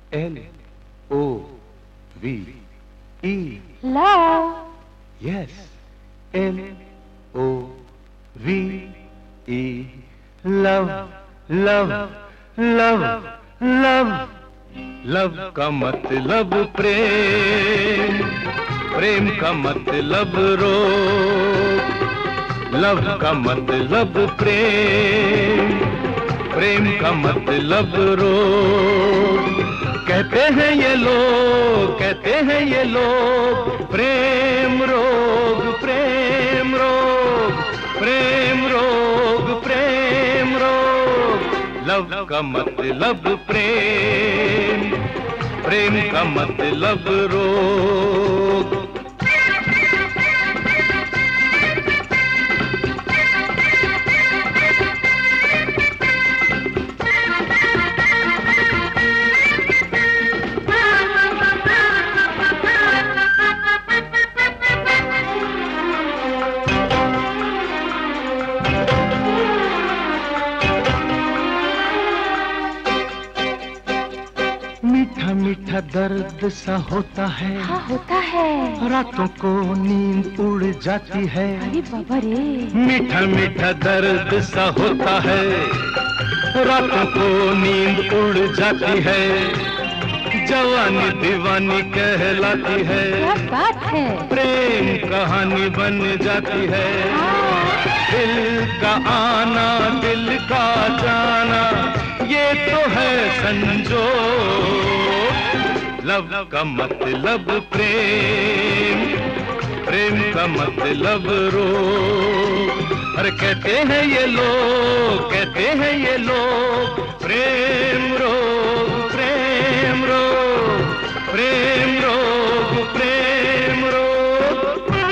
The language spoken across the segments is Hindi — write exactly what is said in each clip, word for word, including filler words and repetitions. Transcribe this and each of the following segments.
L O V E. Love. Yes. L O V E. Love, love, love, love. Love का मतलब प्रेम, प्रेम का मतलब रोग। लव का मतलब प्रेम, प्रेम का मतलब रोग। कहते हैं ये लोग, कहते हैं ये लोग, प्रेम रोग, प्रेम रोग, प्रेम रोग, प्रेम रोग। लव का मतलब प्रेम, प्रेम का मतलब रोग। मीठा मीठा दर्द सा होता है, हाँ होता है। रातों को नींद उड़ जाती है। अरे बाबा रे। मीठा मीठा दर्द सा होता है, रातों को नींद उड़ जाती है। जवानी दीवानी कहलाती है, क्या बात है। प्रेम कहानी बन जाती है। दिल का आना दिल का जाना, ये तो है संजोग। लव का मतलब प्रेम, प्रेम का मतलब रोग। अरे कहते हैं ये लोग, कहते हैं ये लोग, प्रेम रोग, प्रेम रोग, प्रेम रोग, प्रेम रोग।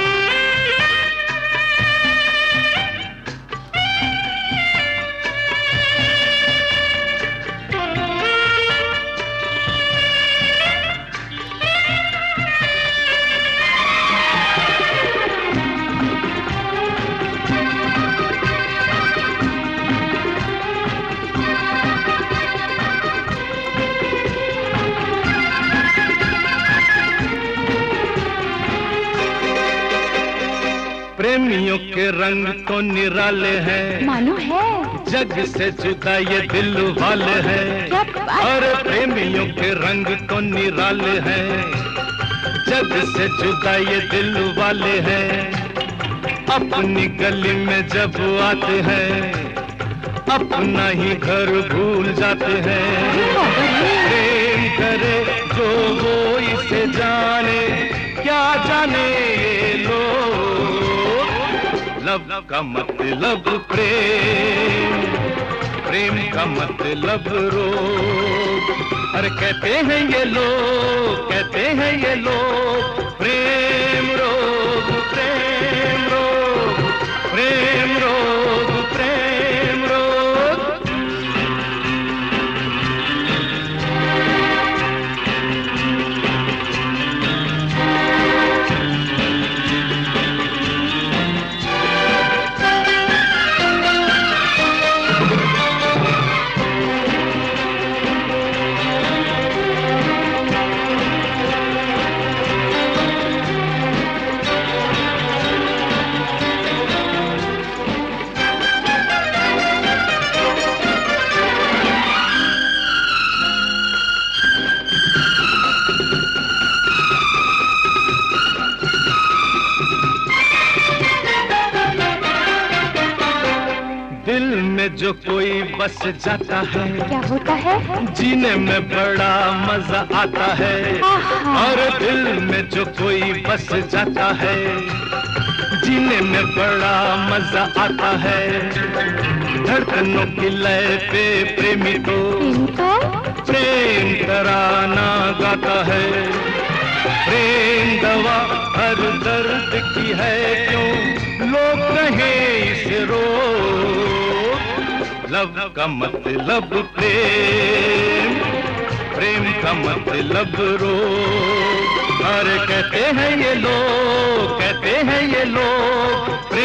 प्रेमियों के रंग तो निराले हैं, मानो है। जग से जुदा ये दिल वाले हैं। क्या बात। और प्रेमियों के रंग तो निराले हैं, जग से जुदा ये दिल वाले हैं। अपनी गली में जब आते हैं, अपना ही घर भूल जाते हैं। प्रेम करे जो वो इसे जाने, क्या जाने ये लोग। लव का मतलब प्रेम, प्रेम का मतलब रोग। अरे कहते हैं ये लोग, कहते हैं ये लोग, प्रेम रोग, प्रेम रोग, प्रेम रोग, प्रेम रोग। दिल में जो कोई बस जाता है, क्या होता है। जीने में बड़ा मजा आता है। और दिल में जो कोई बस जाता है, जीने में बड़ा मजा आता है। धड़कनों की लय पे प्रेमी को प्रेम तराना गाता है। प्रेम दवा हर दर्द की है, क्यों लोग कहें इसे रोग। लव का मतलब प्रेम, प्रेम का मतलब रोग। अरे कहते हैं ये लोग, कहते हैं ये लोग,